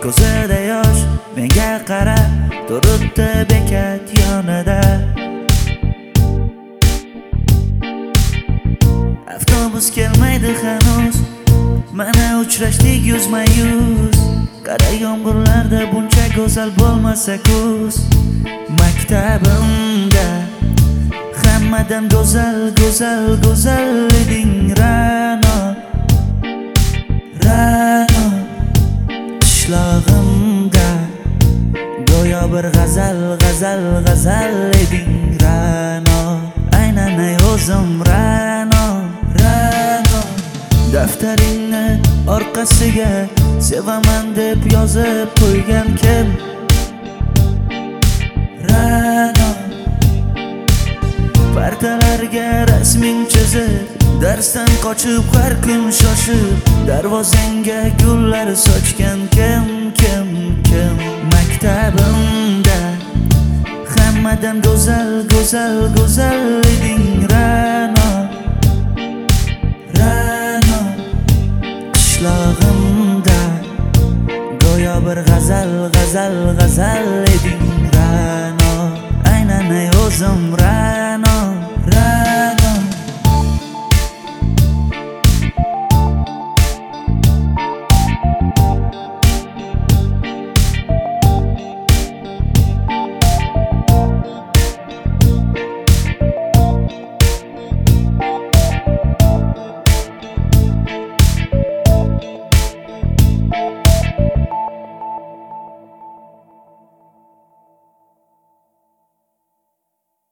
ko'zida yosh menga qarab turibdi bekat yonida. Avtobus kelmaydi hanuz, mana uchrashdik yuzma-yuz. Qara yomg'irlarda buncha go'zal bo'lmasa kuz. Maktabimda hammadan go'zal, go'zal, go'zal eding Ra'no, Ra'no. Qishlog'imda go'yo bir g'azal, g'azal, g'azal eding Ra'no. Aynan ey o'zim Ra'no, Ra'no. Daftaringni orqasiga sevaman deb yozib qo'ygan kim? Ra'no. Partalarga rasming chizib, darsdan qochib har kun shoshib, darvozangga gullar sochgan kim, kim, kim? Maktabimda hammadan go'zal, go'zal, go'zal eding Ra'no, Ra'no. Qishlog'imda go'yo bir g'azal, g'azal, g'azal